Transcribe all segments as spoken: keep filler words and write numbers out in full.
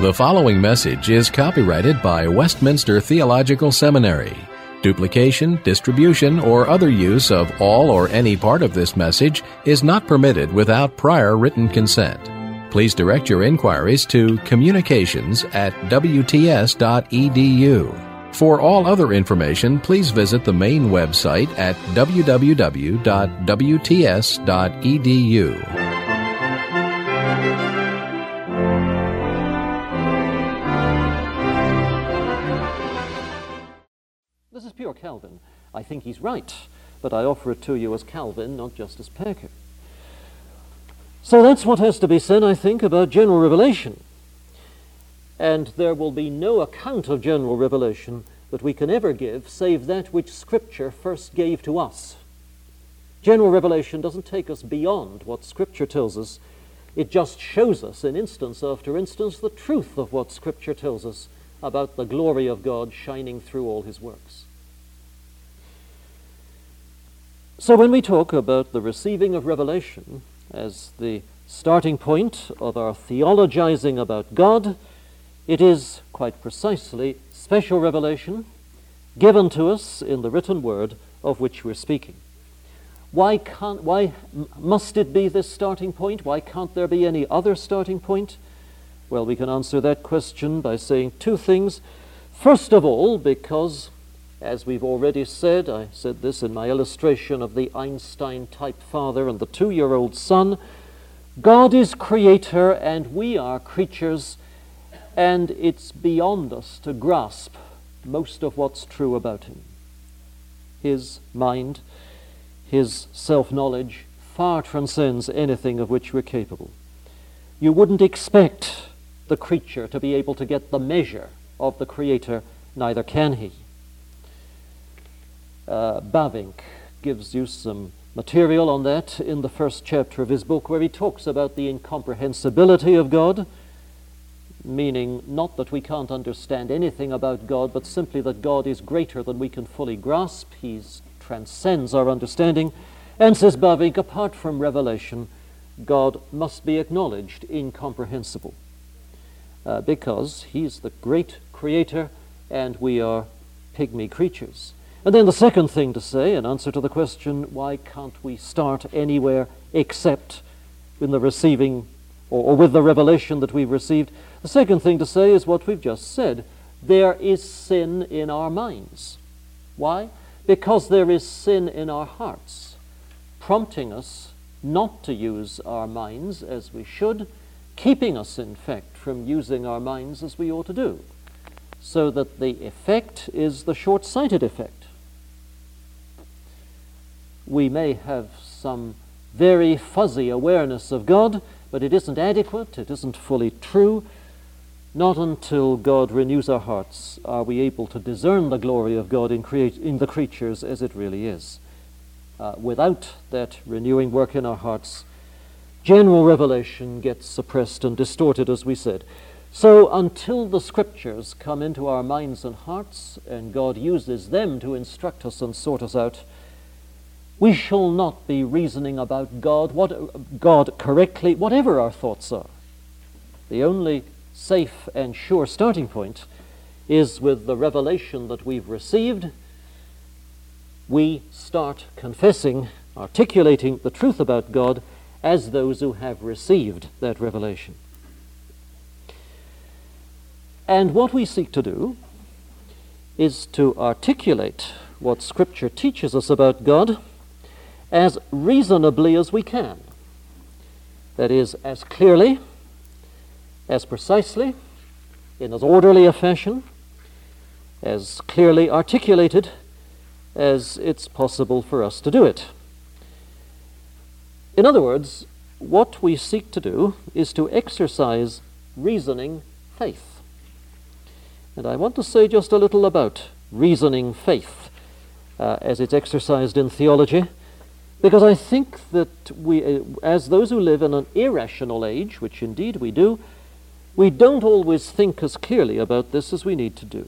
The following message is copyrighted by Westminster Theological Seminary. Duplication, distribution, or other use of all or any part of this message is not permitted without prior written consent. Please direct your inquiries to communications at w t s dot e d u. For all other information, please visit the main website at w w w dot w t s dot e d u. This is pure Calvin. I think he's right, but I offer it to you as Calvin, not just as Packer. So that's what has to be said, I think, about general revelation. And there will be no account of general revelation that we can ever give save that which Scripture first gave to us. General revelation doesn't take us beyond what Scripture tells us. It just shows us, in instance after instance, the truth of what Scripture tells us about the glory of God shining through all his works. So when we talk about the receiving of revelation as the starting point of our theologizing about God, it is quite precisely special revelation given to us in the written word of which we're speaking. Why can't, why must it be this starting point? Why can't there be any other starting point? Well, we can answer that question by saying two things. First of all, because, as we've already said, I said this in my illustration of the Einstein-type father and the two-year-old son, God is creator and we are creatures, and it's beyond us to grasp most of what's true about him. His mind, his self-knowledge far transcends anything of which we're capable. You wouldn't expect the creature to be able to get the measure of the Creator, neither can he. Uh, Bavinck gives you some material on that in the first chapter of his book, where he talks about the incomprehensibility of God, meaning not that we can't understand anything about God, but simply that God is greater than we can fully grasp. He transcends our understanding. And says Bavinck, apart from revelation, God must be acknowledged incomprehensible. Uh, because he's the great creator and we are pygmy creatures. And then the second thing to say, in answer to the question, why can't we start anywhere except in the receiving or, or with the revelation that we've received, the second thing to say is what we've just said. There is sin in our minds. Why? Because there is sin in our hearts, prompting us not to use our minds as we should, keeping us, in fact, from using our minds as we ought to do, so that the effect is the short-sighted effect. We may have some very fuzzy awareness of God, but it isn't adequate, it isn't fully true. Not until God renews our hearts are we able to discern the glory of God in, create, in the creatures as it really is. Uh, without that renewing work in our hearts, general revelation gets suppressed and distorted, as we said. So until the Scriptures come into our minds and hearts, and God uses them to instruct us and sort us out, we shall not be reasoning about God, what, God correctly, whatever our thoughts are. The only safe and sure starting point is with the revelation that we've received. We start confessing, articulating the truth about God as those who have received that revelation. And what we seek to do is to articulate what Scripture teaches us about God as reasonably as we can. That is, as clearly, as precisely, in as orderly a fashion, as clearly articulated as it's possible for us to do it. In other words, what we seek to do is to exercise reasoning faith. And I want to say just a little about reasoning faith uh, as it's exercised in theology, because I think that we, uh, as those who live in an irrational age, which indeed we do, we don't always think as clearly about this as we need to do.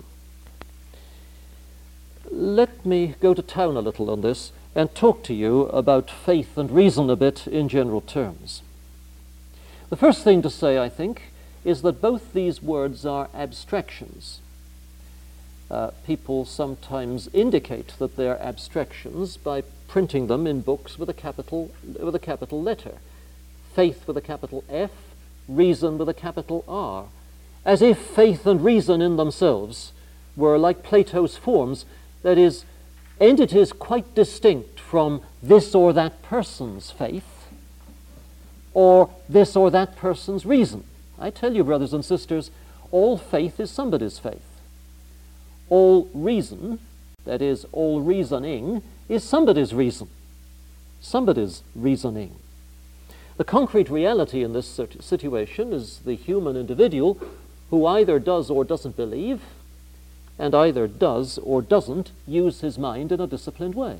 Let me go to town a little on this and talk to you about faith and reason a bit in general terms. The first thing to say, I think, is that both these words are abstractions. Uh, people sometimes indicate that they're abstractions by printing them in books with a capital with a capital letter. Faith with a capital F, reason with a capital R, as if faith and reason in themselves were like Plato's forms, that is, entities quite distinct from this or that person's faith or this or that person's reason. I tell you, brothers and sisters, all faith is somebody's faith. All reason, that is, all reasoning, is somebody's reason, somebody's reasoning. The concrete reality in this situation is the human individual who either does or doesn't believe, and either does or doesn't use his mind in a disciplined way.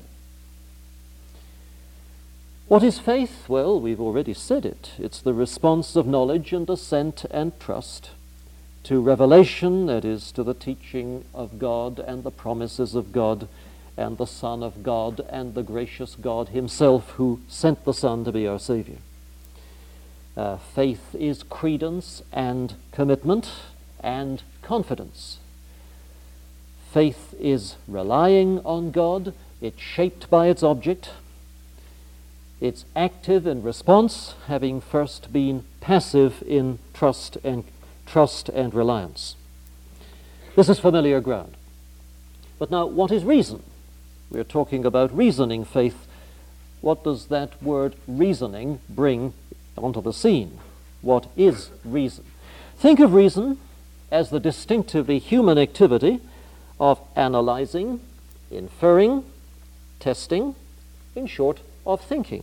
What is faith? Well, we've already said it. It's the response of knowledge and assent and trust to revelation, that is, to the teaching of God and the promises of God and the Son of God and the gracious God himself who sent the Son to be our Savior. Uh, faith is credence and commitment and confidence. Faith is relying on God. It's shaped by its object. It's active in response, having first been passive in trust and trust and reliance. This is familiar ground. But now, what is reason? We're talking about reasoning faith. What does that word reasoning bring onto the scene? What is reason? Think of reason as the distinctively human activity of analyzing, inferring, testing, in short, of thinking.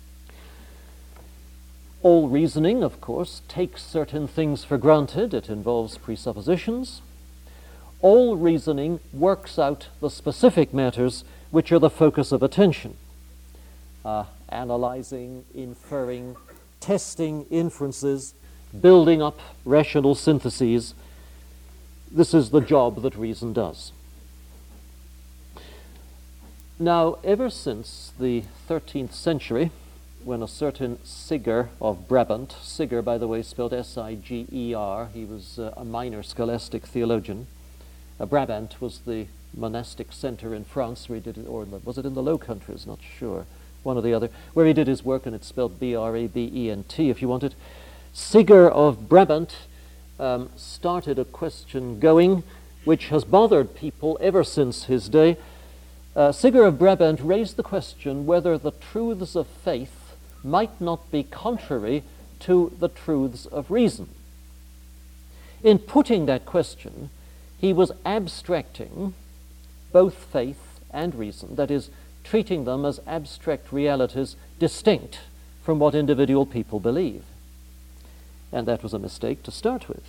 All reasoning, of course, takes certain things for granted. It involves presuppositions. All reasoning works out the specific matters which are the focus of attention. Uh, analyzing, inferring, testing inferences, building up rational syntheses. This is the job that reason does. Now, ever since the thirteenth century, when a certain Siger of Brabant, Siger, by the way, spelled S I G E R, he was uh, a minor scholastic theologian. Uh, Brabant was the monastic center in France where he did it, or was it in the Low Countries? Not sure. One or the other, where he did his work, and it's spelled B R A B E N T if you want it. Siger of Brabant um, started a question going which has bothered people ever since his day. Uh, Siger of Brabant raised the question whether the truths of faith might not be contrary to the truths of reason. In putting that question, he was abstracting both faith and reason, that is, treating them as abstract realities distinct from what individual people believe. And that was a mistake to start with.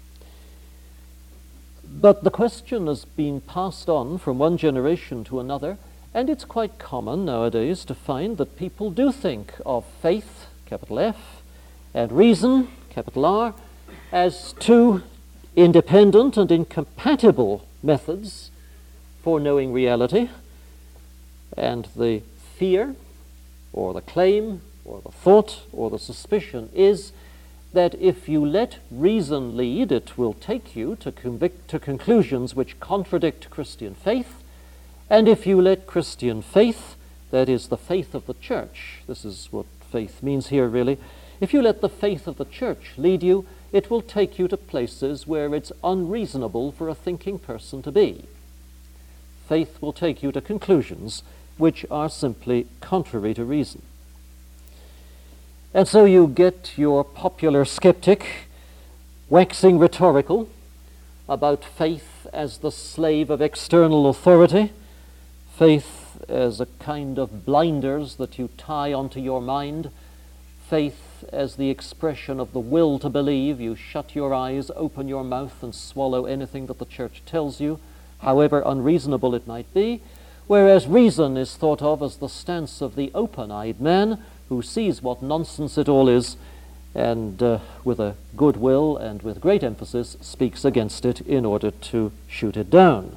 But the question has been passed on from one generation to another, and it's quite common nowadays to find that people do think of faith, capital F, and reason, capital R, as two independent and incompatible methods for knowing reality. And the fear, or the claim, or the thought, or the suspicion is that if you let reason lead, it will take you to, convict, to conclusions which contradict Christian faith. And if you let Christian faith, that is the faith of the church, this is what faith means here really, if you let the faith of the church lead you, it will take you to places where it's unreasonable for a thinking person to be. Faith will take you to conclusions which are simply contrary to reason. And so you get your popular skeptic waxing rhetorical about faith as the slave of external authority, faith as a kind of blinders that you tie onto your mind, faith as the expression of the will to believe. You shut your eyes, open your mouth, and swallow anything that the church tells you, however unreasonable it might be, whereas reason is thought of as the stance of the open-eyed man who sees what nonsense it all is, and uh, with a good will and with great emphasis speaks against it in order to shoot it down.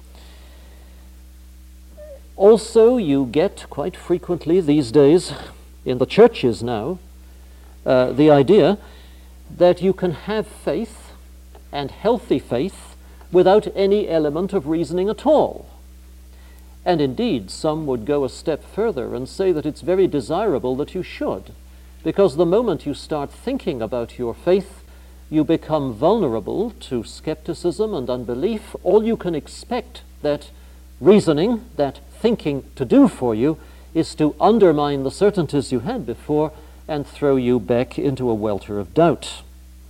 Also, you get quite frequently these days in the churches now uh, the idea that you can have faith, and healthy faith, without any element of reasoning at all. And indeed, some would go a step further and say that it's very desirable that you should, because the moment you start thinking about your faith, you become vulnerable to skepticism and unbelief. All you can expect that reasoning, that thinking to do for you, is to undermine the certainties you had before and throw you back into a welter of doubt.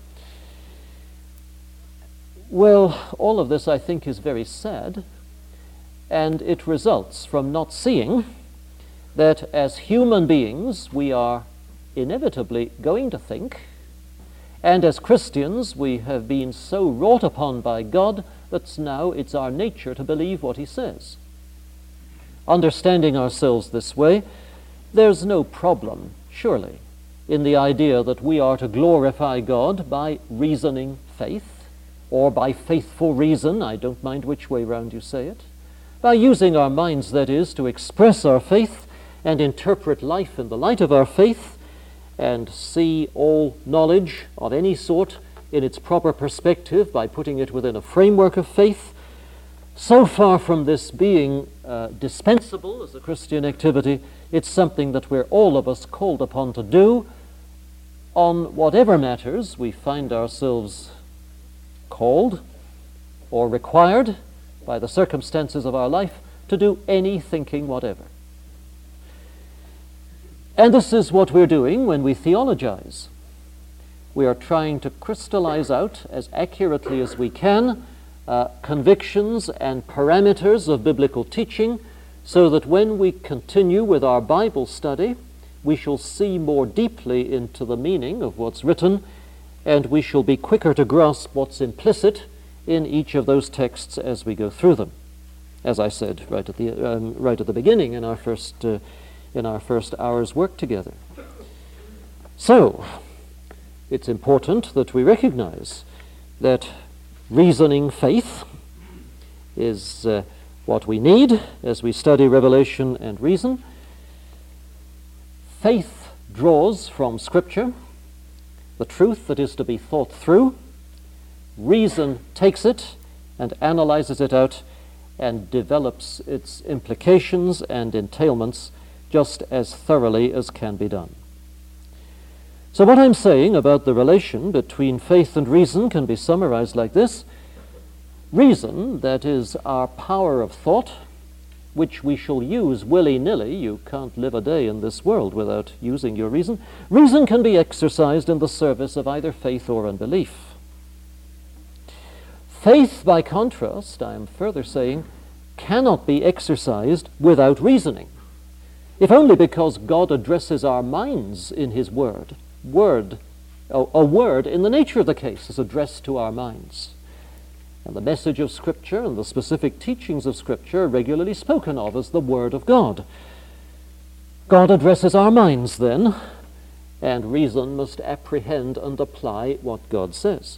Well, all of this, I think, is very sad, and it results from not seeing that as human beings we are inevitably going to think, and as Christians we have been so wrought upon by God that now it's our nature to believe what he says. Understanding ourselves this way, there's no problem, surely, in the idea that we are to glorify God by reasoning faith, or by faithful reason, I don't mind which way round you say it, by using our minds, that is, to express our faith and interpret life in the light of our faith, and see all knowledge of any sort in its proper perspective by putting it within a framework of faith. So far from this being uh, dispensable as a Christian activity, it's something that we're all of us called upon to do on whatever matters we find ourselves called or required by the circumstances of our life to do any thinking whatever. And this is what we're doing when we theologize. We are trying to crystallize out as accurately as we can uh, convictions and parameters of biblical teaching, so that when we continue with our Bible study, we shall see more deeply into the meaning of what's written, and we shall be quicker to grasp what's implicit in each of those texts as we go through them. As I said right at the um, right at the beginning in our first uh, in our first hour's work together. So, it's important that we recognize that reasoning faith is uh, what we need as we study Revelation and reason. Faith draws from Scripture the truth that is to be thought through. Reason takes it and analyzes it out and develops its implications and entailments just as thoroughly as can be done. So what I'm saying about the relation between faith and reason can be summarized like this. Reason, that is our power of thought, which we shall use willy-nilly. You can't live a day in this world without using your reason. Reason can be exercised in the service of either faith or unbelief. Faith, by contrast, I am further saying, cannot be exercised without reasoning, if only because God addresses our minds in his word. Word, a, a word in the nature of the case is addressed to our minds. And the message of Scripture and the specific teachings of Scripture are regularly spoken of as the Word of God. God addresses our minds then, and reason must apprehend and apply what God says.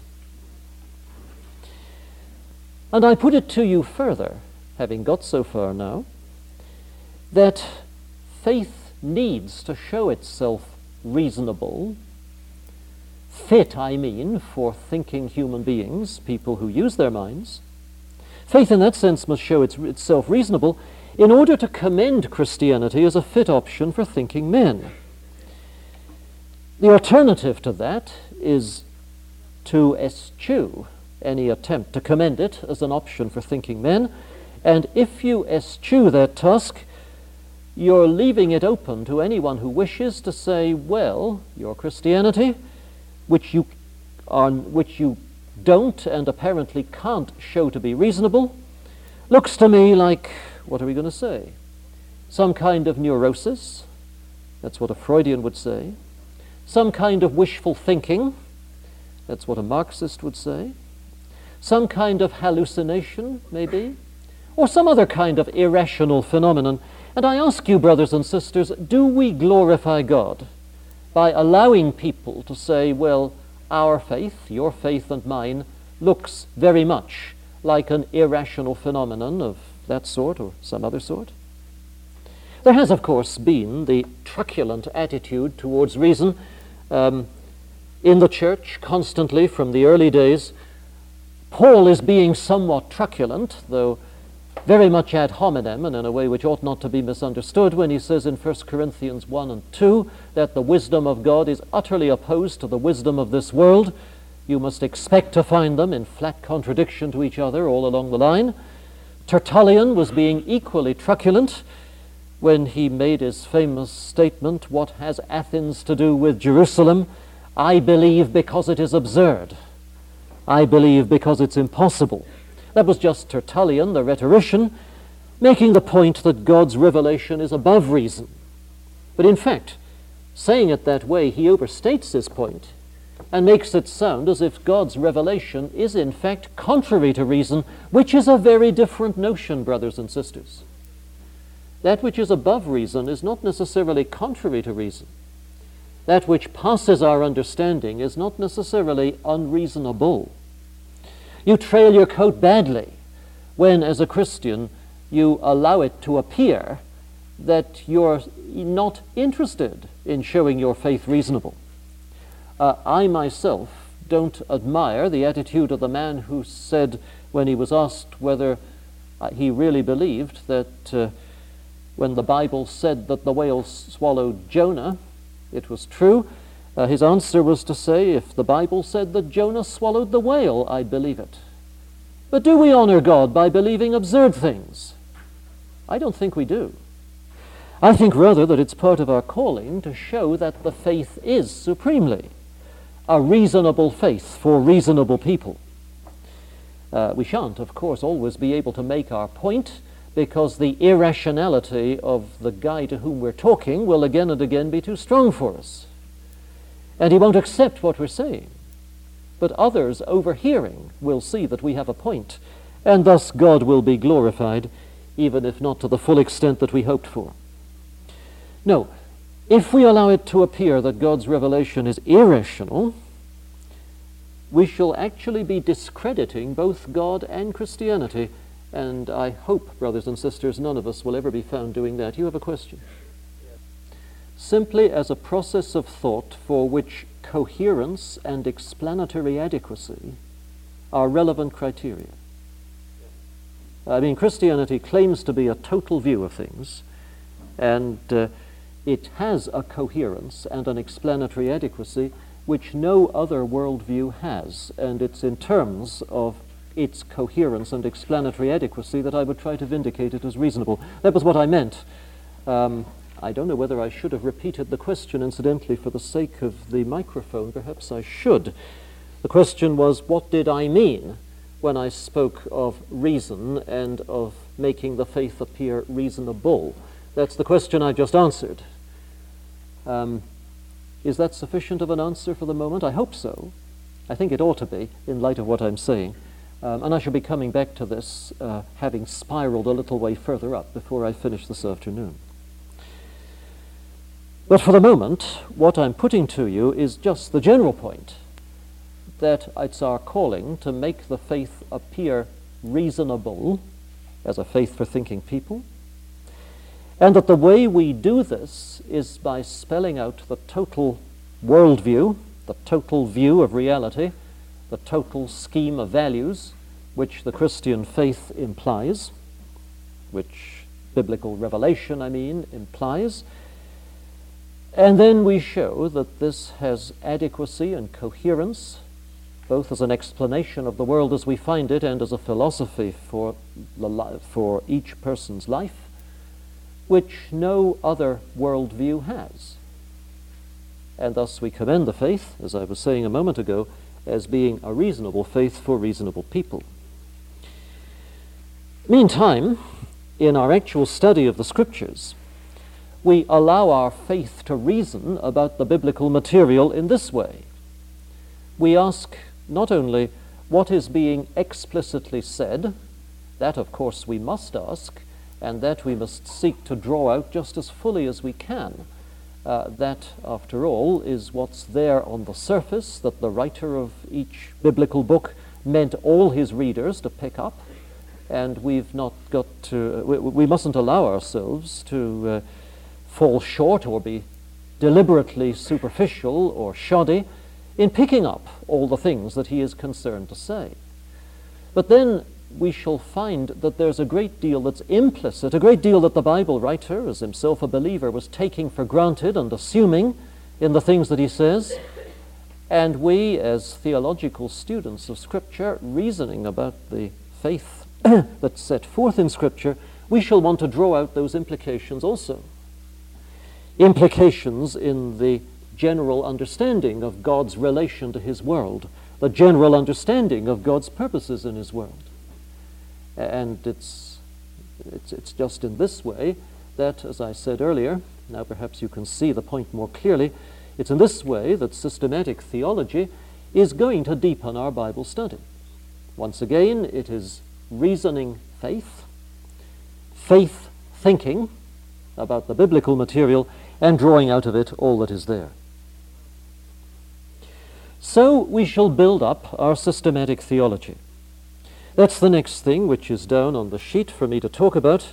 And I put it to you further, having got so far now, that faith needs to show itself reasonable, fit, I mean, for thinking human beings, people who use their minds. Faith in that sense must show its, itself reasonable in order to commend Christianity as a fit option for thinking men. The alternative to that is to eschew any attempt to commend it as an option for thinking men, and if you eschew that task, you're leaving it open to anyone who wishes to say, well, your Christianity, which you are, which you don't and apparently can't show to be reasonable, looks to me like, what are we going to say? Some kind of neurosis, that's what a Freudian would say. Some kind of wishful thinking, that's what a Marxist would say. Some kind of hallucination, maybe, or some other kind of irrational phenomenon. And I ask you, brothers and sisters, do we glorify God by allowing people to say, well, our faith, your faith and mine, looks very much like an irrational phenomenon of that sort or some other sort? There has, of course, been the truculent attitude towards reason um, in the church constantly from the early days. Paul is being somewhat truculent, though very much ad hominem and in a way which ought not to be misunderstood, when he says in First Corinthians one and two that the wisdom of God is utterly opposed to the wisdom of this world. You must expect to find them in flat contradiction to each other all along the line. Tertullian was being equally truculent when he made his famous statement, "What has Athens to do with Jerusalem? I believe because it is absurd. I believe because it's impossible." That was just Tertullian, the rhetorician, making the point that God's revelation is above reason. But in fact, saying it that way, he overstates his point and makes it sound as if God's revelation is in fact contrary to reason, which is a very different notion, brothers and sisters. That which is above reason is not necessarily contrary to reason. That which passes our understanding is not necessarily unreasonable. You trail your coat badly when, as a Christian, you allow it to appear that you're not interested in showing your faith reasonable. Uh, I myself don't admire the attitude of the man who said, when he was asked whether uh, he really believed that uh, when the Bible said that the whale swallowed Jonah, it was true. Uh, his answer was to say, if the Bible said that Jonah swallowed the whale, I'd believe it. But do we honor God by believing absurd things? I don't think we do. I think rather that it's part of our calling to show that the faith is supremely a reasonable faith for reasonable people. Uh, we shan't, of course, always be able to make our point, because the irrationality of the guy to whom we're talking will again and again be too strong for us. And he won't accept what we're saying. But others overhearing will see that we have a point, and thus God will be glorified, even if not to the full extent that we hoped for. No, if we allow it to appear that God's revelation is irrational, we shall actually be discrediting both God and Christianity. And I hope, brothers and sisters, none of us will ever be found doing that. You have a question? Yes. Simply as a process of thought for which coherence and explanatory adequacy are relevant criteria. Yes. I mean, Christianity claims to be a total view of things, and uh, it has a coherence and an explanatory adequacy which no other worldview has, and it's in terms of its coherence and explanatory adequacy that I would try to vindicate it as reasonable. That was what I meant. Um, I don't know whether I should have repeated the question, incidentally, for the sake of the microphone. Perhaps I should. The question was, what did I mean when I spoke of reason and of making the faith appear reasonable? That's the question I just answered. Um, is that sufficient of an answer for the moment? I hope so. I think it ought to be, in light of what I'm saying. Um, and I shall be coming back to this, uh, having spiraled a little way further up before I finish this afternoon. But for the moment, what I'm putting to you is just the general point, that it's our calling to make the faith appear reasonable as a faith for thinking people, and that the way we do this is by spelling out the total worldview, the total view of reality, the total scheme of values which the Christian faith implies, which biblical revelation, I mean, implies. And then we show that this has adequacy and coherence, both as an explanation of the world as we find it and as a philosophy for, the li- for each person's life, which no other worldview has. And thus we commend the faith, as I was saying a moment ago, as being a reasonable faith for reasonable people. Meantime, in our actual study of the Scriptures, we allow our faith to reason about the biblical material in this way. We ask not only what is being explicitly said, that of course we must ask, and that we must seek to draw out just as fully as we can. Uh, that, after all, is what's there on the surface, that the writer of each biblical book meant all his readers to pick up, and we've not got to, we, we mustn't allow ourselves to uh, fall short or be deliberately superficial or shoddy in picking up all the things that he is concerned to say. But then we shall find that there's a great deal that's implicit, a great deal that the Bible writer, as himself a believer, was taking for granted and assuming in the things that he says. And we, as theological students of Scripture, reasoning about the faith that's set forth in Scripture, we shall want to draw out those implications also. Implications in the general understanding of God's relation to his world, the general understanding of God's purposes in his world. And it's, it's, it's just in this way that, as I said earlier, now perhaps you can see the point more clearly, it's in this way that systematic theology is going to deepen our Bible study. Once again, it is reasoning faith, faith thinking about the biblical material, and drawing out of it all that is there. So we shall build up our systematic theology. That's the next thing which is down on the sheet for me to talk about.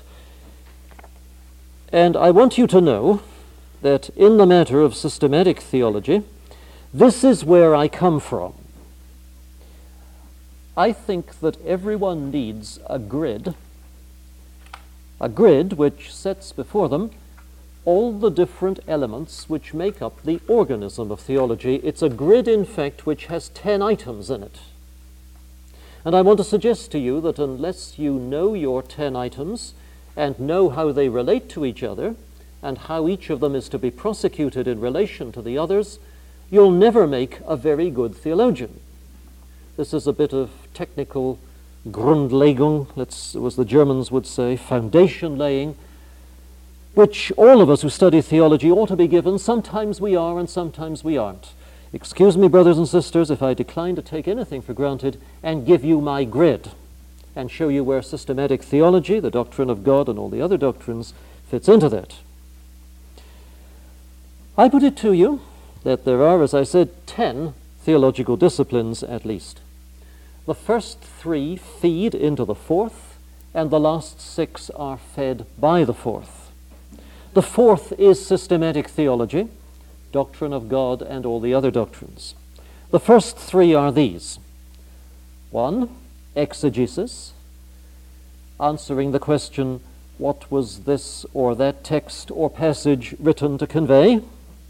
And I want you to know that in the matter of systematic theology, this is where I come from. I think that everyone needs a grid, a grid which sets before them all the different elements which make up the organism of theology. It's a grid, in fact, which has ten items in it. And I want to suggest to you that unless you know your ten items and know how they relate to each other and how each of them is to be prosecuted in relation to the others, you'll never make a very good theologian. This is a bit of technical Grundlegung, let's, as the Germans would say, foundation laying, which all of us who study theology ought to be given. Sometimes we are and sometimes we aren't. Excuse me, brothers and sisters, if I decline to take anything for granted and give you my grid and show you where systematic theology, the doctrine of God, and all the other doctrines fits into that. I put it to you that there are, as I said, ten theological disciplines at least. The first three feed into the fourth, and the last six are fed by the fourth. The fourth is systematic theology, doctrine of God, and all the other doctrines. The first three are these. One, exegesis, answering the question, what was this or that text or passage written to convey?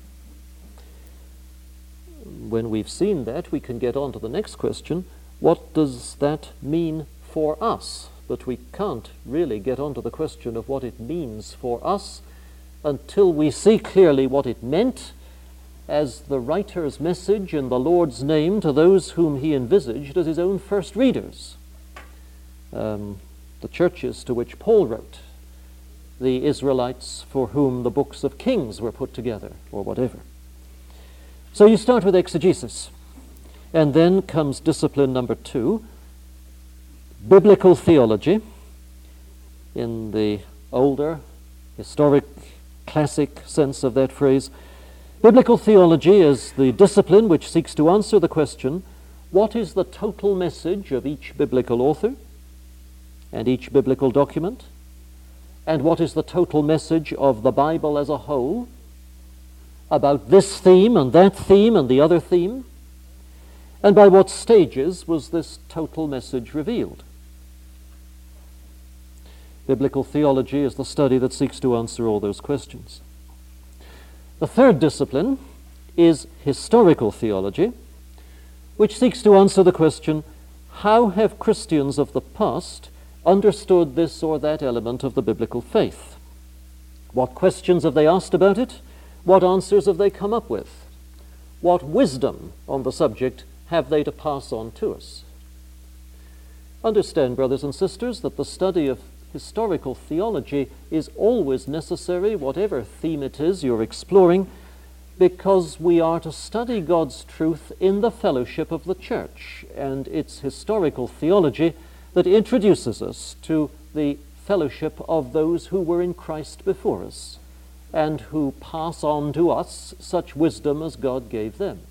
When we've seen that, we can get on to the next question, what does that mean for us? But we can't really get on to the question of what it means for us until we see clearly what it meant as the writer's message in the Lord's name to those whom he envisaged as his own first readers. Um, the churches to which Paul wrote, the Israelites for whom the books of Kings were put together, or whatever. So you start with exegesis, and then comes discipline number two, biblical theology, in the older, historic, classic sense of that phrase. Biblical theology is the discipline which seeks to answer the question, what is the total message of each biblical author and each biblical document? And what is the total message of the Bible as a whole about this theme and that theme and the other theme? And by what stages was this total message revealed? Biblical theology is the study that seeks to answer all those questions. The third discipline is historical theology, which seeks to answer the question, how have Christians of the past understood this or that element of the biblical faith? What questions have they asked about it? What answers have they come up with? What wisdom on the subject have they to pass on to us? Understand, brothers and sisters, that the study of historical theology is always necessary, whatever theme it is you're exploring, because we are to study God's truth in the fellowship of the church, and it's historical theology that introduces us to the fellowship of those who were in Christ before us, and who pass on to us such wisdom as God gave them.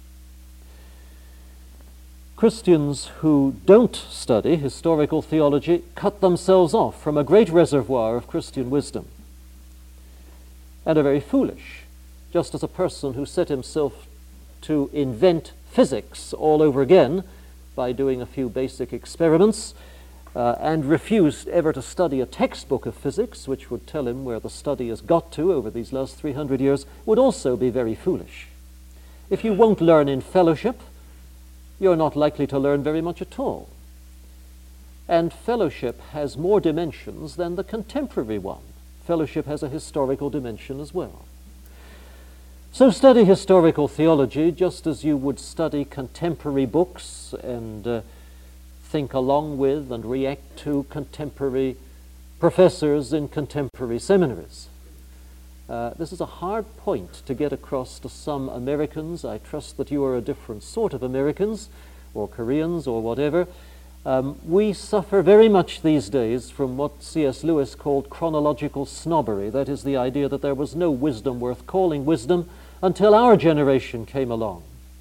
Christians who don't study historical theology cut themselves off from a great reservoir of Christian wisdom and are very foolish, just as a person who set himself to invent physics all over again by doing a few basic experiments, uh, and refused ever to study a textbook of physics, which would tell him where the study has got to over these last three hundred years, would also be very foolish. If you won't learn in fellowship, you're not likely to learn very much at all. And fellowship has more dimensions than the contemporary one. Fellowship has a historical dimension as well. So study historical theology just as you would study contemporary books and uh, think along with and react to contemporary professors in contemporary seminaries. Uh, this is a hard point to get across to some Americans. I trust that you are a different sort of Americans or Koreans or whatever. Um, we suffer very much these days from what C S Lewis called chronological snobbery. That is the idea that there was no wisdom worth calling wisdom until our generation came along.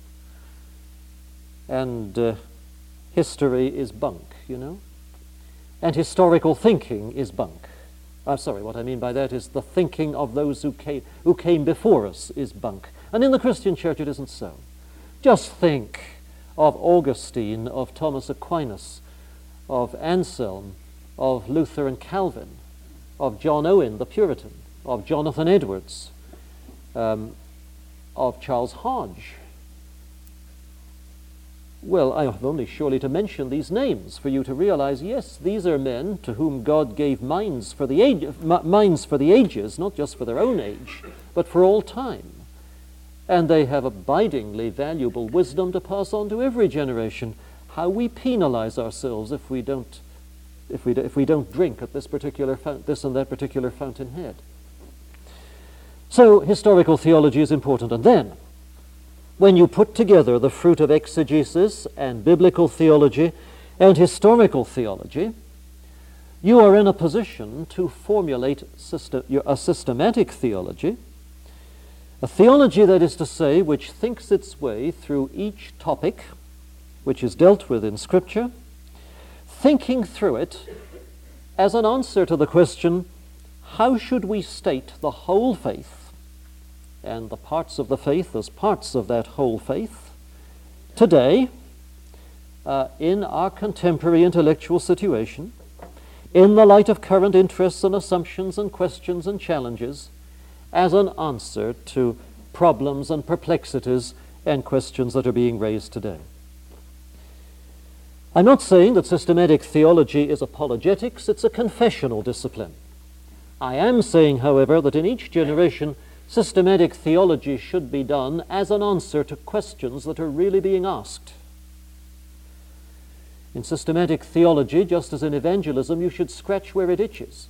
And uh, history is bunk, you know? And historical thinking is bunk. I'm sorry, what I mean by that is the thinking of those who came, who came before us is bunk. And in the Christian church it isn't so. Just think of Augustine, of Thomas Aquinas, of Anselm, of Luther and Calvin, of John Owen, the Puritan, of Jonathan Edwards, um, of Charles Hodge. Well, I have only surely to mention these names for you to realize, yes, these are men to whom God gave minds for the age, minds for the ages, not just for their own age, but for all time. And they have abidingly valuable wisdom to pass on to every generation. How we penalize ourselves if we don't, if we if we don't drink at this particular this and that particular fountainhead. So historical theology is important, and then, when you put together the fruit of exegesis and biblical theology and historical theology, you are in a position to formulate system, a systematic theology, a theology, that is to say, which thinks its way through each topic which is dealt with in Scripture, thinking through it as an answer to the question, how should we state the whole faith and the parts of the faith as parts of that whole faith today uh, in our contemporary intellectual situation, in the light of current interests and assumptions and questions and challenges, as an answer to problems and perplexities and questions that are being raised today. I'm not saying that systematic theology is apologetics, it's a confessional discipline. I am saying, however, that in each generation, systematic theology should be done as an answer to questions that are really being asked. In systematic theology, just as in evangelism, you should scratch where it itches.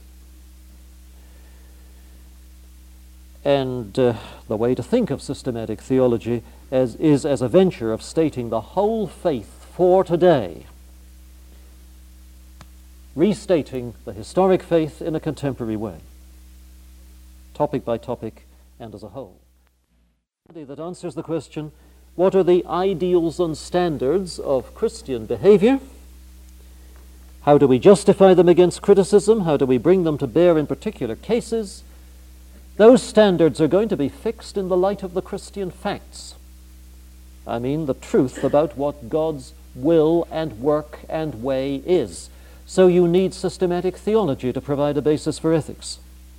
And uh, the way to think of systematic theology as, is as a venture of stating the whole faith for today, restating the historic faith in a contemporary way, topic by topic and as a whole. That answers the question, what are the ideals and standards of Christian behavior? How do we justify them against criticism? How do we bring them to bear in particular cases? Those standards are going to be fixed in the light of the Christian facts. I mean, the truth about what God's will and work and way is. So you need systematic theology to provide a basis for ethics.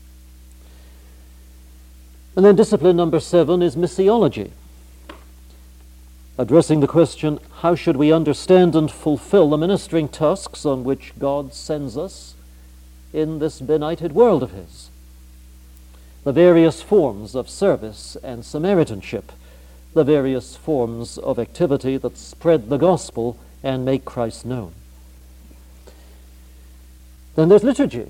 And then discipline number seven is missiology, addressing the question, how should we understand and fulfill the ministering tasks on which God sends us in this benighted world of His? The various forms of service and Samaritanship, the various forms of activity that spread the gospel and make Christ known. Then there's liturgy.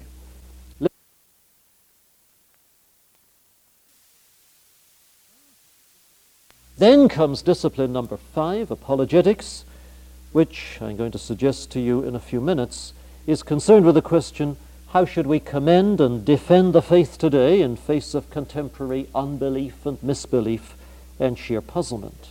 Then comes discipline number five, apologetics, which I'm going to suggest to you in a few minutes, is concerned with the question, how should we commend and defend the faith today in face of contemporary unbelief and misbelief and sheer puzzlement?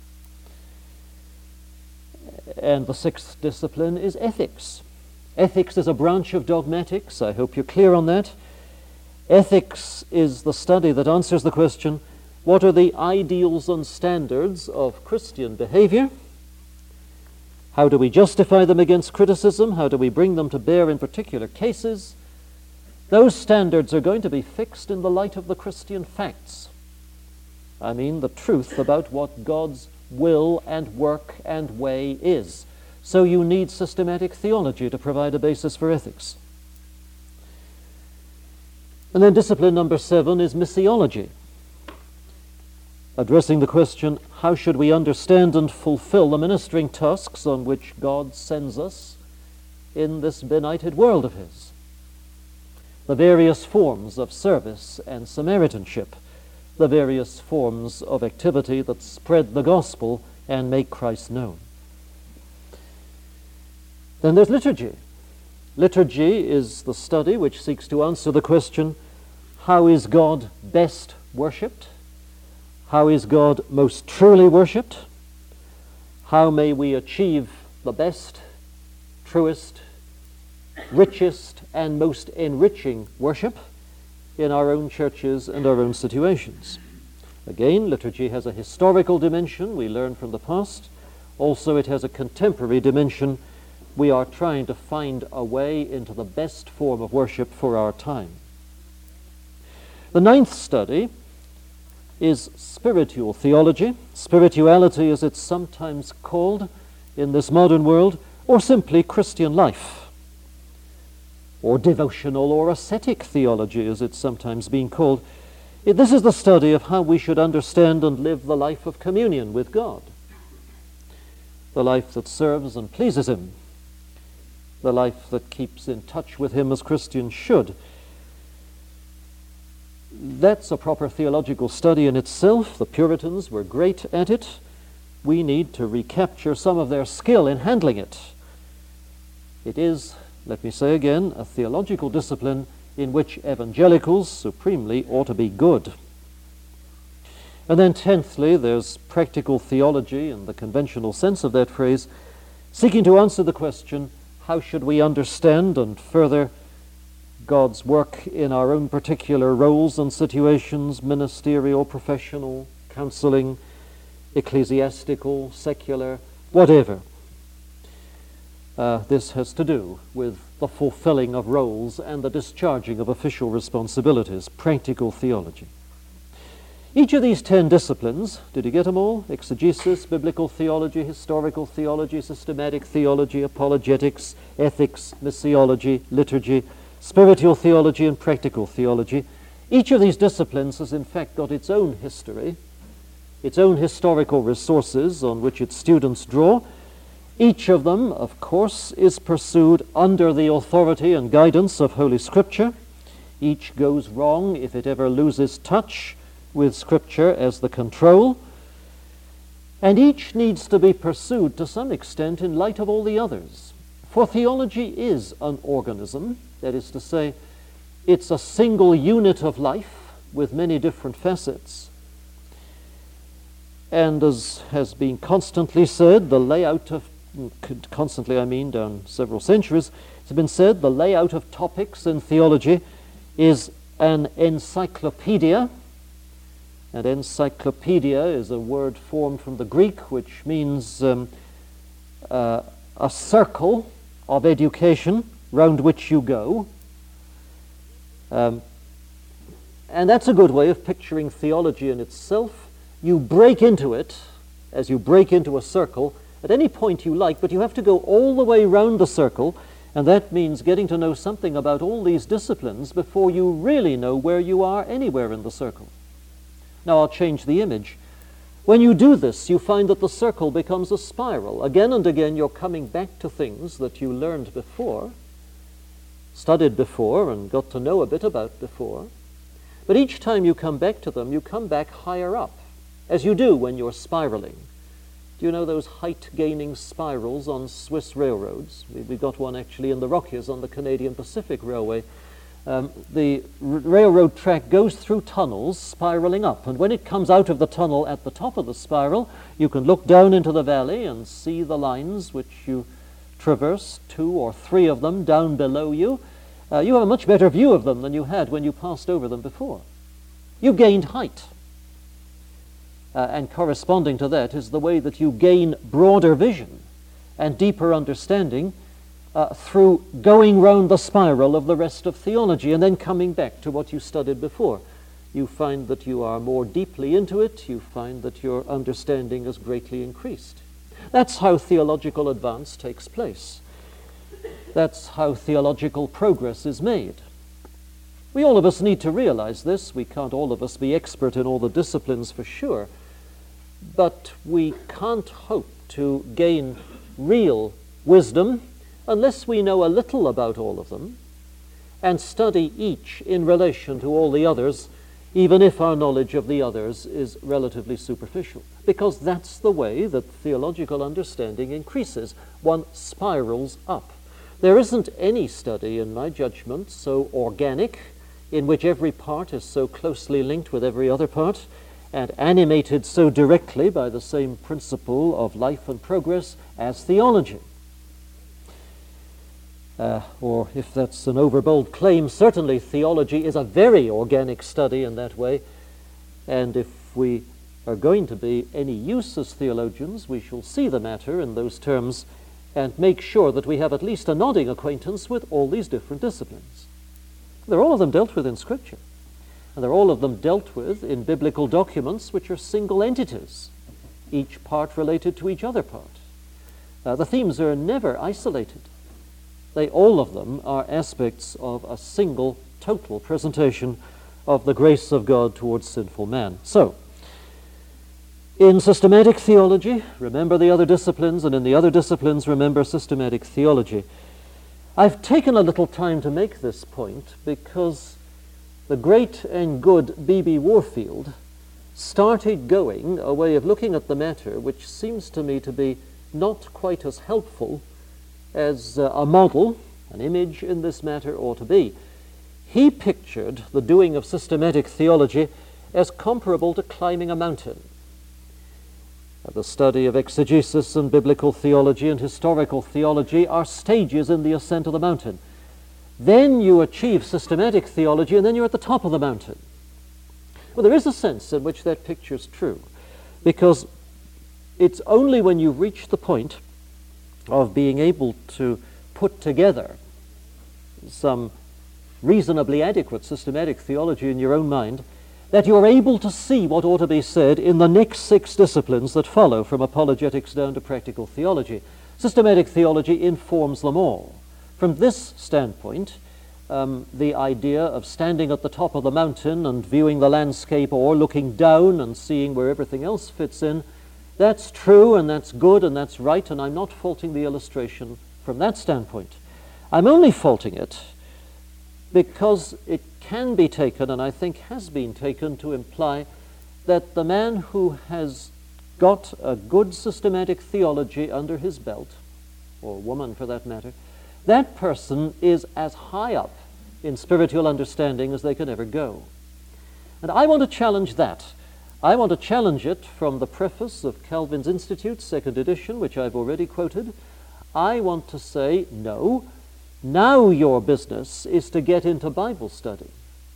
And the sixth discipline is ethics. Ethics is a branch of dogmatics. I hope you're clear on that. Ethics is the study that answers the question, What are the ideals and standards of Christian behavior? How do we justify them against criticism? How do we bring them to bear in particular cases? Those standards are going to be fixed in the light of the Christian facts. I mean, the truth about what God's will and work and way is. So you need systematic theology to provide a basis for ethics. And then discipline number seven is missiology, addressing the question, how should we understand and fulfill the ministering tasks on which God sends us in this benighted world of His? The various forms of service and Samaritanship, the various forms of activity that spread the gospel and make Christ known. Then there's liturgy. Liturgy is the study which seeks to answer the question, how is God best worshipped? How is God most truly worshipped? How may we achieve the best, truest, richest, and most enriching worship in our own churches and our own situations? Again, liturgy has a historical dimension we learn from the past. Also, it has a contemporary dimension. We are trying to find a way into the best form of worship for our time. The ninth study is spiritual theology. Spirituality, as it's sometimes called in this modern world, or simply Christian life, or devotional or ascetic theology, as it's sometimes been called. This is the study of how we should understand and live the life of communion with God, the life that serves and pleases Him, the life that keeps in touch with Him as Christians should. That's a proper theological study in itself. The Puritans were great at it. We need to recapture some of their skill in handling it. It is, let me say again, a theological discipline in which evangelicals supremely ought to be good. And then tenthly, there's practical theology in the conventional sense of that phrase, seeking to answer the question, how should we understand and further God's work in our own particular roles and situations, ministerial, professional, counseling, ecclesiastical, secular, whatever. Uh, this has to do with the fulfilling of roles and the discharging of official responsibilities, practical theology. Each of these ten disciplines, did you get them all? Exegesis, biblical theology, historical theology, systematic theology, apologetics, ethics, missiology, liturgy, spiritual theology, and practical theology. Each of these disciplines has in fact got its own history, its own historical resources on which its students draw. Each of them, of course, is pursued under the authority and guidance of Holy Scripture. Each goes wrong if it ever loses touch with Scripture as the control. And each needs to be pursued to some extent in light of all the others. For theology is an organism, that is to say, it's a single unit of life with many different facets. And as has been constantly said, the layout of, constantly I mean down several centuries, it's been said the layout of topics in theology is an encyclopedia. And encyclopedia is a word formed from the Greek, which means um, uh, a circle of education round which you go. Um, and that's a good way of picturing theology in itself. You break into it as you break into a circle at any point you like, but you have to go all the way round the circle, and that means getting to know something about all these disciplines before you really know where you are anywhere in the circle. Now I'll change the image. When you do this, you find that the circle becomes a spiral. Again and again you're coming back to things that you learned before, studied before, and got to know a bit about before. But each time you come back to them, you come back higher up, as you do when you're spiraling. Do you know those height-gaining spirals on Swiss railroads? We've got one actually in the Rockies on the Canadian Pacific Railway. Um, the r- railroad track goes through tunnels, spiraling up, and when it comes out of the tunnel at the top of the spiral, you can look down into the valley and see the lines which you traverse, two or three of them down below you. Uh, you have a much better view of them than you had when you passed over them before. You gained height. Uh, and corresponding to that is the way that you gain broader vision and deeper understanding uh, through going round the spiral of the rest of theology and then coming back to what you studied before. You find that you are more deeply into it. You find that your understanding is greatly increased. That's how theological advance takes place. That's how theological progress is made. We all of us need to realize this. We can't all of us be expert in all the disciplines for sure, but we can't hope to gain real wisdom unless we know a little about all of them and study each in relation to all the others, even if our knowledge of the others is relatively superficial. Because that's the way that theological understanding increases. One spirals up. There isn't any study, in my judgment, so organic, in which every part is so closely linked with every other part, and animated so directly by the same principle of life and progress as theology. Uh, or if that's an overbold claim, certainly theology is a very organic study in that way, and if we are going to be any use as theologians, we shall see the matter in those terms and make sure that we have at least a nodding acquaintance with all these different disciplines. They're all of them dealt with in Scripture, and they're all of them dealt with in biblical documents which are single entities, each part related to each other part. Uh, the themes are never isolated. They, all of them, are aspects of a single, total presentation of the grace of God towards sinful man. So, in systematic theology, remember the other disciplines, and in the other disciplines, remember systematic theology. I've taken a little time to make this point because the great and good B B Warfield started going a way of looking at the matter which seems to me to be not quite as helpful as uh, a model, an image in this matter ought to be. He pictured the doing of systematic theology as comparable to climbing a mountain. Uh, the study of exegesis and biblical theology and historical theology are stages in the ascent of the mountain. Then you achieve systematic theology, and then you're at the top of the mountain. Well, there is a sense in which that picture is true, because it's only when you reach the point of being able to put together some reasonably adequate systematic theology in your own mind that you're able to see what ought to be said in the next six disciplines that follow from apologetics down to practical theology. Systematic theology informs them all. From this standpoint, um, the idea of standing at the top of the mountain and viewing the landscape or looking down and seeing where everything else fits in, that's true and that's good and that's right, and I'm not faulting the illustration from that standpoint. I'm only faulting it because it can be taken, and I think has been taken, to imply that the man who has got a good systematic theology under his belt, or woman for that matter, that person is as high up in spiritual understanding as they can ever go. And I want to challenge that. I want to challenge it from the preface of Calvin's Institute, second edition, which I've already quoted. I want to say, no, now your business is to get into Bible study.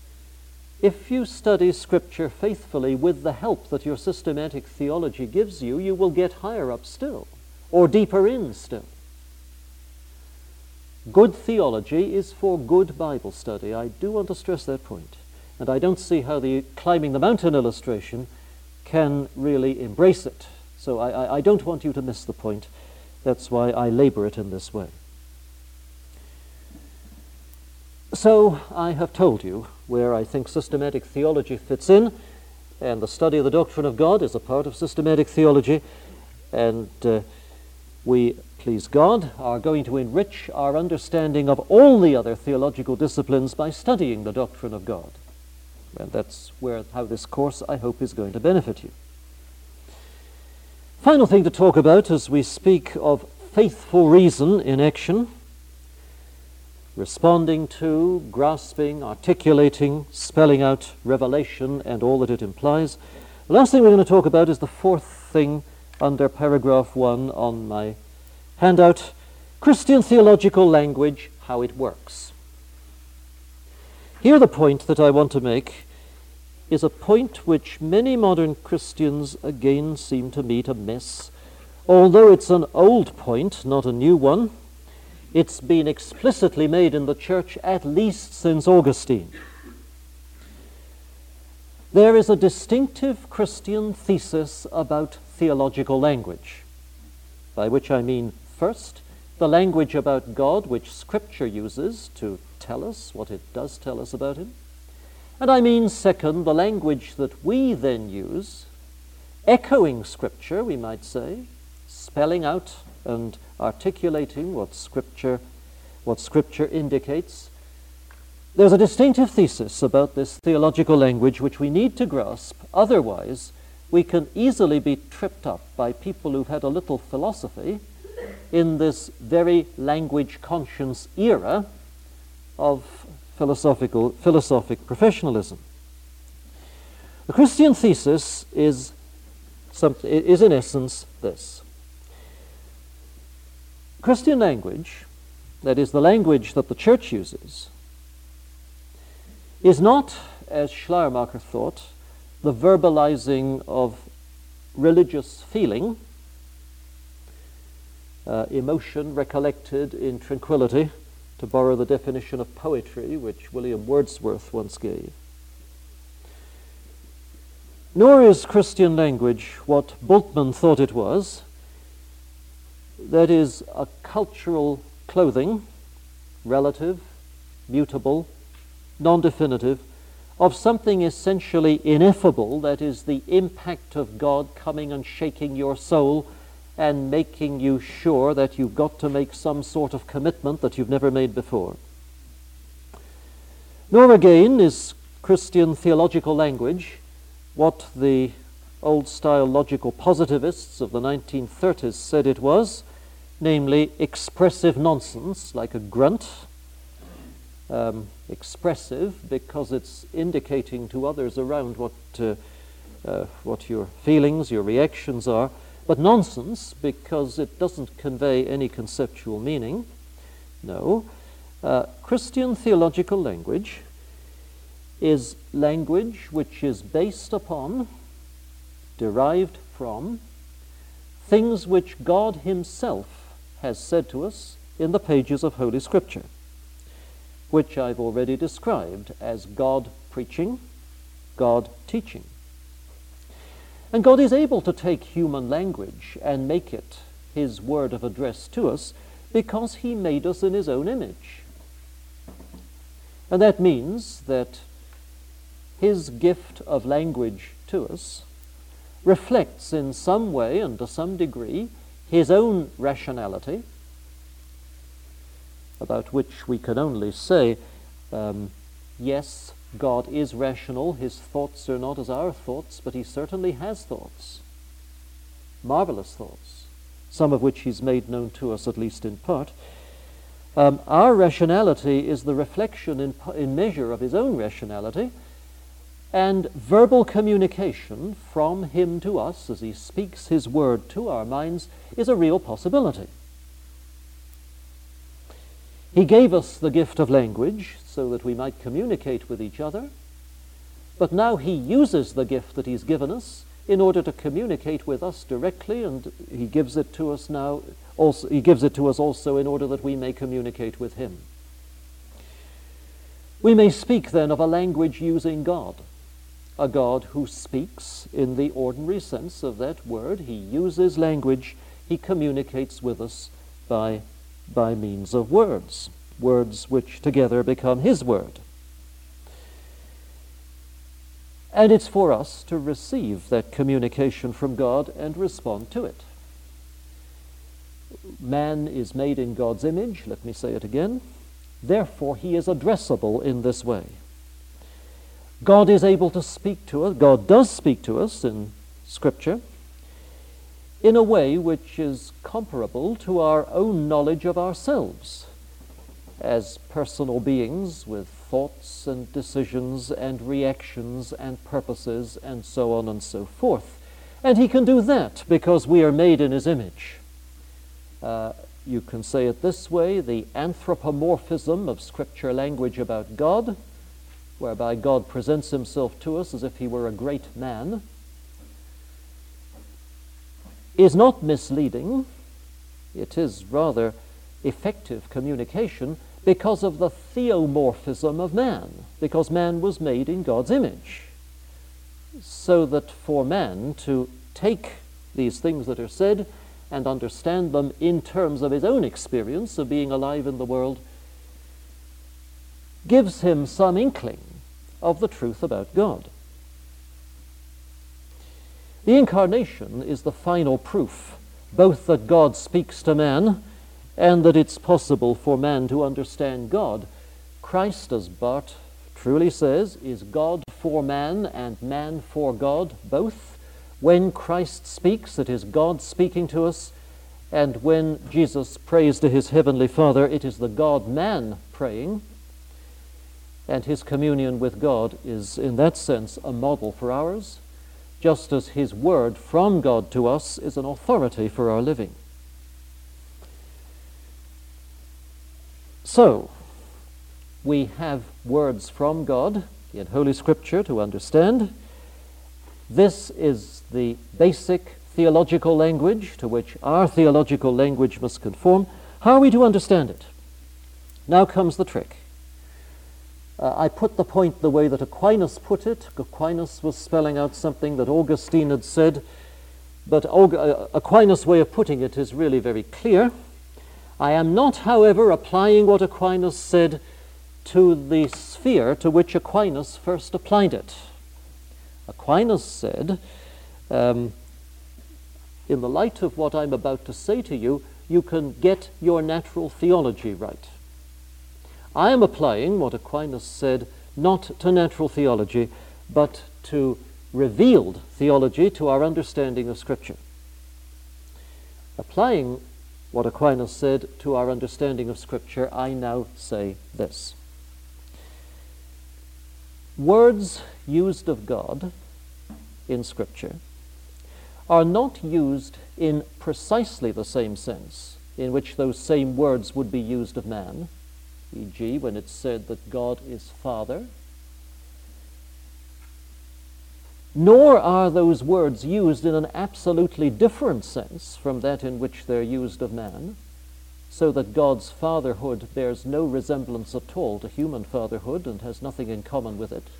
If you study Scripture faithfully with the help that your systematic theology gives you, you will get higher up still, or deeper in still. Good theology is for good Bible study. I do want to stress that point. And I don't see how the climbing the mountain illustration can really embrace it. So I, I, I don't want you to miss the point. That's why I labor it in this way. So I have told you where I think systematic theology fits in, and the study of the doctrine of God is a part of systematic theology, and uh, we, please God, are going to enrich our understanding of all the other theological disciplines by studying the doctrine of God. And that's where how this course, I hope, is going to benefit you. Final thing to talk about as we speak of faithful reason in action, responding to, grasping, articulating, spelling out revelation and all that it implies. The last thing we're going to talk about is the fourth thing under paragraph one on my handout, Christian theological language, how it works. Here the point that I want to make is a point which many modern Christians again seem to me to miss. Although it's an old point, not a new one, it's been explicitly made in the church at least since Augustine. There is a distinctive Christian thesis about theological language, by which I mean, first, the language about God which Scripture uses to tell us what it does tell us about Him. And I mean, second, the language that we then use, echoing Scripture, we might say, spelling out and articulating what Scripture, what Scripture indicates. There's a distinctive thesis about this theological language which we need to grasp. Otherwise, we can easily be tripped up by people who've had a little philosophy in this very language-conscious era of philosophical, philosophic professionalism. The Christian thesis is, some, is in essence this. Christian language, that is the language that the church uses, is not, as Schleiermacher thought, the verbalizing of religious feeling, uh, emotion recollected in tranquility, to borrow the definition of poetry which William Wordsworth once gave. Nor is Christian language what Bultmann thought it was, that is, a cultural clothing, relative, mutable, non-definitive, of something essentially ineffable, that is the impact of God coming and shaking your soul and making you sure that you've got to make some sort of commitment that you've never made before. Nor again is Christian theological language what the old-style logical positivists of the nineteen thirties said it was, namely expressive nonsense, like a grunt, um, expressive because it's indicating to others around what uh, uh, what your feelings, your reactions are, but nonsense because it doesn't convey any conceptual meaning. No. Uh, Christian theological language is language which is based upon, derived from, things which God Himself has said to us in the pages of Holy Scripture, which I've already described as God preaching, God teaching. And God is able to take human language and make it His word of address to us because He made us in His own image. And that means that His gift of language to us reflects in some way and to some degree His own rationality, about which we can only say, um, yes, God is rational, His thoughts are not as our thoughts, but He certainly has thoughts, marvelous thoughts, some of which He's made known to us at least in part. Um, our rationality is the reflection in, in measure of His own rationality, and verbal communication from Him to us as He speaks His word to our minds is a real possibility. He gave us the gift of language so that we might communicate with each other, but now He uses the gift that He's given us in order to communicate with us directly, and He gives it to us now also He gives it to us also in order that we may communicate with Him. We may speak then of a language using God, a God who speaks in the ordinary sense of that word. He uses language, He communicates with us by by means of words, words which together become His word. And it's for us to receive that communication from God and respond to it. Man is made in God's image, let me say it again. Therefore, he is addressable in this way. God is able to speak to us, God does speak to us in Scripture, in a way which is comparable to our own knowledge of ourselves as personal beings with thoughts and decisions and reactions and purposes and so on and so forth. And He can do that because we are made in His image. Uh, you can say it this way: the anthropomorphism of Scripture language about God whereby God presents himself to us as if he were a great man, is not misleading. It is rather effective communication because of the theomorphism of man, because man was made in God's image. So that for man to take these things that are said and understand them in terms of his own experience of being alive in the world gives him some inkling of the truth about God. The Incarnation is the final proof, both that God speaks to man and that it's possible for man to understand God. Christ, as Barth truly says, is God for man and man for God, both. When Christ speaks, it is God speaking to us, and when Jesus prays to his heavenly Father, it is the God-man praying, and his communion with God is, in that sense, a model for ours, just as his word from God to us is an authority for our living. So, we have words from God in Holy Scripture to understand. This is the basic theological language to which our theological language must conform. How are we to understand it? Now comes the trick. Uh, I put the point the way that Aquinas put it. Aquinas was spelling out something that Augustine had said, but Aug- uh, Aquinas' way of putting it is really very clear. I am not, however, applying what Aquinas said to the sphere to which Aquinas first applied it. Aquinas said, um, in the light of what I'm about to say to you, you can get your natural theology right. I am applying what Aquinas said not to natural theology, but to revealed theology, to our understanding of Scripture. Applying what Aquinas said to our understanding of Scripture, I now say this. Words used of God in Scripture are not used in precisely the same sense in which those same words would be used of man, for example when it's said that God is Father, nor are those words used in an absolutely different sense from that in which they're used of man, so that God's fatherhood bears no resemblance at all to human fatherhood and has nothing in common with it.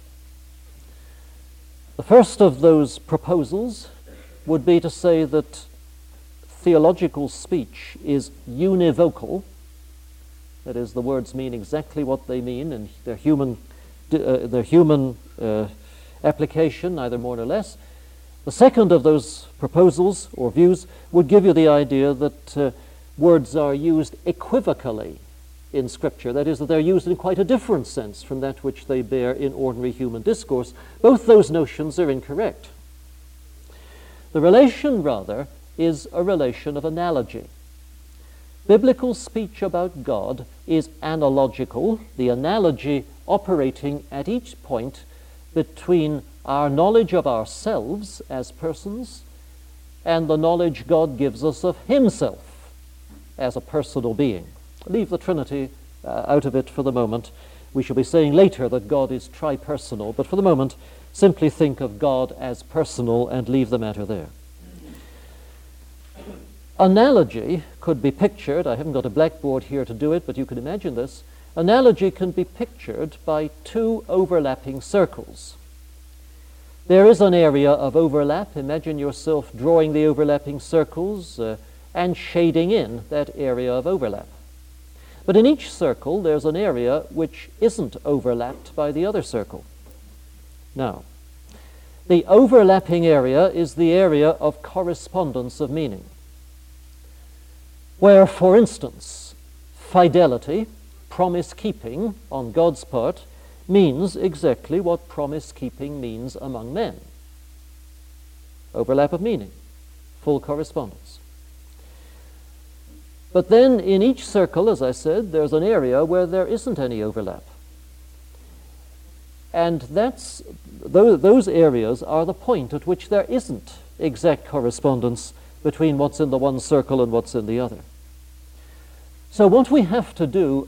The first of those proposals would be to say that theological speech is univocal. That is, the words mean exactly what they mean in their human, uh, their human uh, application, neither more nor less. The second of those proposals or views would give you the idea that uh, words are used equivocally in Scripture. That is, that they're used in quite a different sense from that which they bear in ordinary human discourse. Both those notions are incorrect. The relation, rather, is a relation of analogy. Biblical speech about God is analogical, the analogy operating at each point between our knowledge of ourselves as persons and the knowledge God gives us of himself as a personal being. Leave the Trinity uh, out of it for the moment. We shall be saying later that God is tripersonal, but for the moment, simply think of God as personal and leave the matter there. Analogy could be pictured, I haven't got a blackboard here to do it, but you can imagine this. Analogy can be pictured by two overlapping circles. There is an area of overlap. Imagine yourself drawing the overlapping circles uh, and shading in that area of overlap. But in each circle, there's an area which isn't overlapped by the other circle. Now, the overlapping area is the area of correspondence of meaning, where, for instance, fidelity, promise-keeping on God's part, means exactly what promise-keeping means among men. Overlap of meaning, full correspondence. But then in each circle, as I said, there's an area where there isn't any overlap. And that's, those areas are the point at which there isn't exact correspondence between what's in the one circle and what's in the other. So what we have to do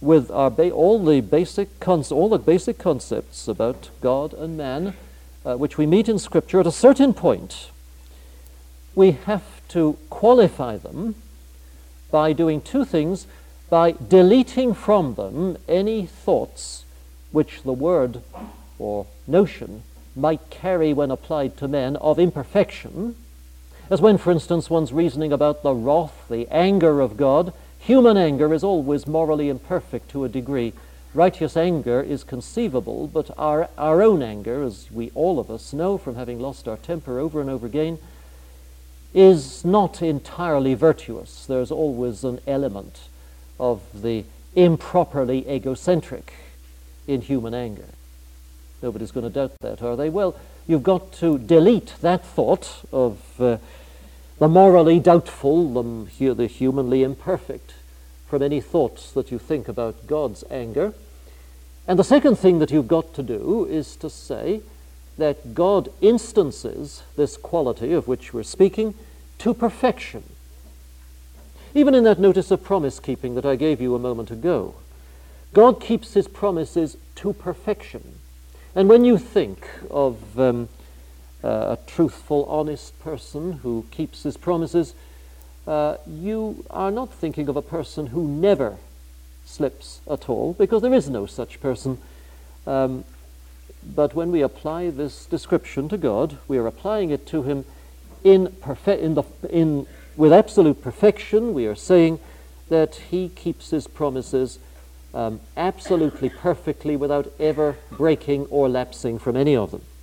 with our ba- all the basic con- all the basic concepts about God and man, uh, which we meet in Scripture, at a certain point, we have to qualify them by doing two things: by deleting from them any thoughts which the word or notion might carry when applied to men of imperfection, as when, for instance, one's reasoning about the wrath, the anger of God. Human anger is always morally imperfect to a degree. Righteous anger is conceivable, but our, our own anger, as we all of us know from having lost our temper over and over again, is not entirely virtuous. There's always an element of the improperly egocentric in human anger. Nobody's going to doubt that, are they? Well, you've got to delete that thought of uh, the morally doubtful, the, the humanly imperfect, from any thoughts that you think about God's anger. And the second thing that you've got to do is to say that God instances this quality of which we're speaking to perfection. Even in that notice of promise-keeping that I gave you a moment ago, God keeps his promises to perfection. And when you think of um, uh, a truthful, honest person who keeps his promises, uh, you are not thinking of a person who never slips at all, because there is no such person. Um, but when we apply this description to God, we are applying it to him in perfe- in the in with absolute perfection. We are saying that he keeps his promises um, absolutely perfectly without ever breaking or lapsing from any of them.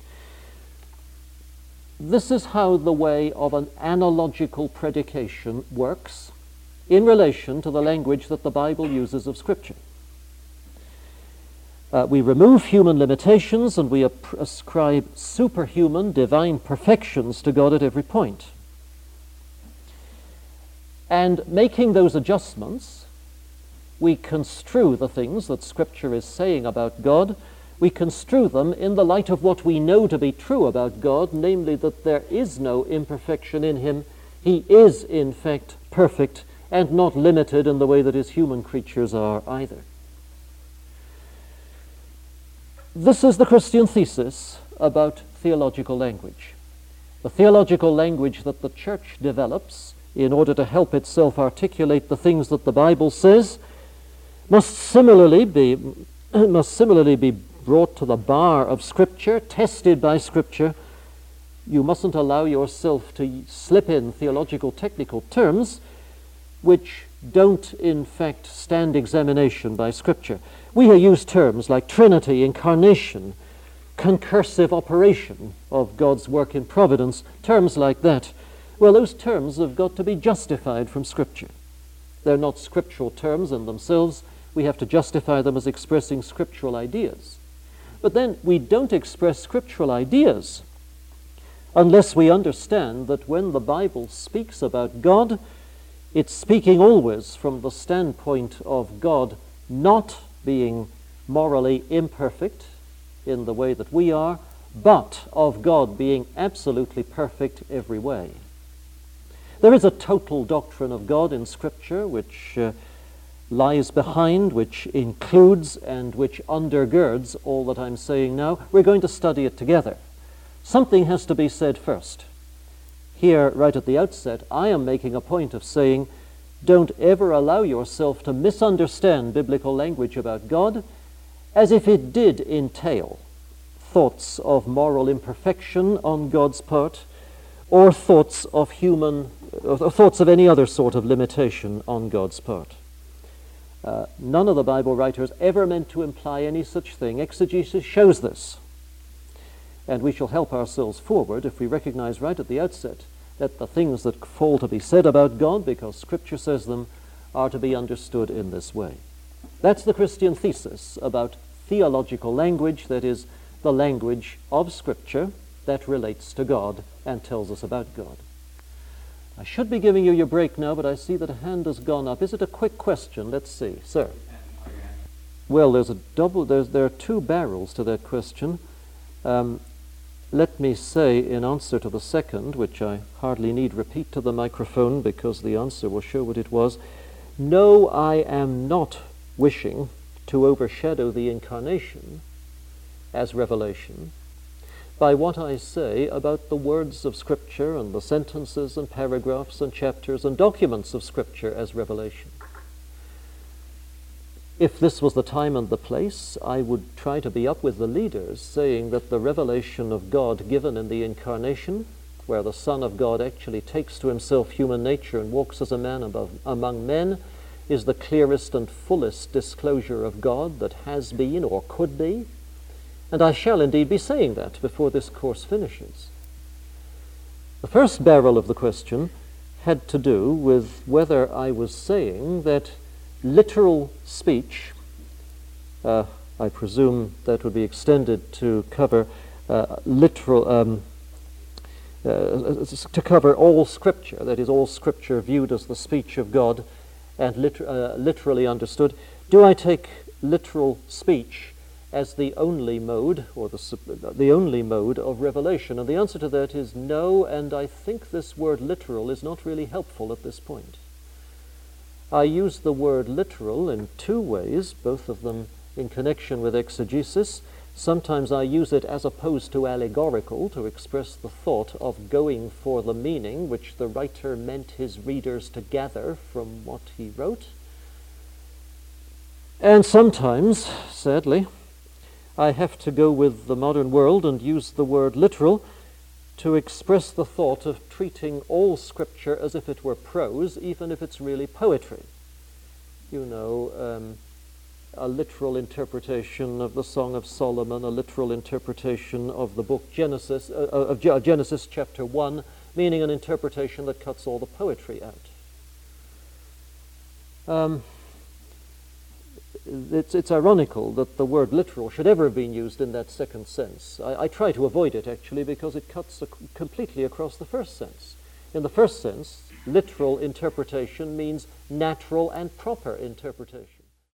This is how the way of an analogical predication works in relation to the language that the Bible uses of Scripture. Uh, we remove human limitations and we ap- ascribe superhuman divine perfections to God at every point. And making those adjustments, we construe the things that Scripture is saying about God. We construe them in the light of what we know to be true about God, namely that there is no imperfection in him. He is, in fact, perfect and not limited in the way that his human creatures are either. This is the Christian thesis about theological language. The theological language that the Church develops in order to help itself articulate the things that the Bible says must similarly be must similarly be brought to the bar of Scripture, tested by Scripture. You mustn't allow yourself to slip in theological technical terms which don't in fact stand examination by Scripture. We use terms like Trinity, incarnation, concursive operation of God's work in providence, terms like that. Well, those terms have got to be justified from Scripture. They're not scriptural terms in themselves. We have to justify them as expressing scriptural ideas. But then we don't express scriptural ideas unless we understand that when the Bible speaks about God, it's speaking always from the standpoint of God not being morally imperfect in the way that we are, but of God being absolutely perfect every way. There is a total doctrine of God in Scripture which uh, lies behind, which includes and which undergirds all that I'm saying now. We're going to study it together. Something has to be said first. Here, right at the outset, I am making a point of saying, don't ever allow yourself to misunderstand biblical language about God as if it did entail thoughts of moral imperfection on God's part, or thoughts of human, or thoughts of any other sort of limitation on God's part. Uh, none of the Bible writers ever meant to imply any such thing. Exegesis shows this. And we shall help ourselves forward if we recognize right at the outset that the things that fall to be said about God, because Scripture says them, are to be understood in this way. That's the Christian thesis about theological language, that is, the language of Scripture that relates to God and tells us about God. I should be giving you your break now, but I see that a hand has gone up. Is it a quick question? Let's see. Sir. Well, there's a double, there's, there are two barrels to that question. Um, let me say in answer to the second, which I hardly need repeat to the microphone because the answer will show what it was. No, I am not wishing to overshadow the incarnation as revelation by what I say about the words of Scripture and the sentences and paragraphs and chapters and documents of Scripture as revelation. If this was the time and the place, I would try to be up with the leaders, saying that the revelation of God given in the incarnation, where the Son of God actually takes to himself human nature and walks as a man above, among men, is the clearest and fullest disclosure of God that has been or could be. And I shall indeed be saying that before this course finishes. The first barrel of the question had to do with whether I was saying that literal speech, uh, I presume that would be extended to cover uh, literal, um, uh, to cover all Scripture, that is, all Scripture viewed as the speech of God and liter- uh, literally understood. Do I take literal speech as the only mode, or the, the only mode of revelation? And the answer to that is no, and I think this word literal is not really helpful at this point. I use the word literal in two ways, both of them in connection with exegesis. Sometimes I use it as opposed to allegorical, to express the thought of going for the meaning which the writer meant his readers to gather from what he wrote. And sometimes, sadly, I have to go with the modern world and use the word literal to express the thought of treating all Scripture as if it were prose, even if it's really poetry. You know, um, a literal interpretation of the Song of Solomon, a literal interpretation of the book Genesis, uh, of Genesis chapter one, meaning an interpretation that cuts all the poetry out. Um, It's, it's ironical that the word literal should ever have been used in that second sense. I, I try to avoid it, actually, because it cuts ac- completely across the first sense. In the first sense, literal interpretation means natural and proper interpretation.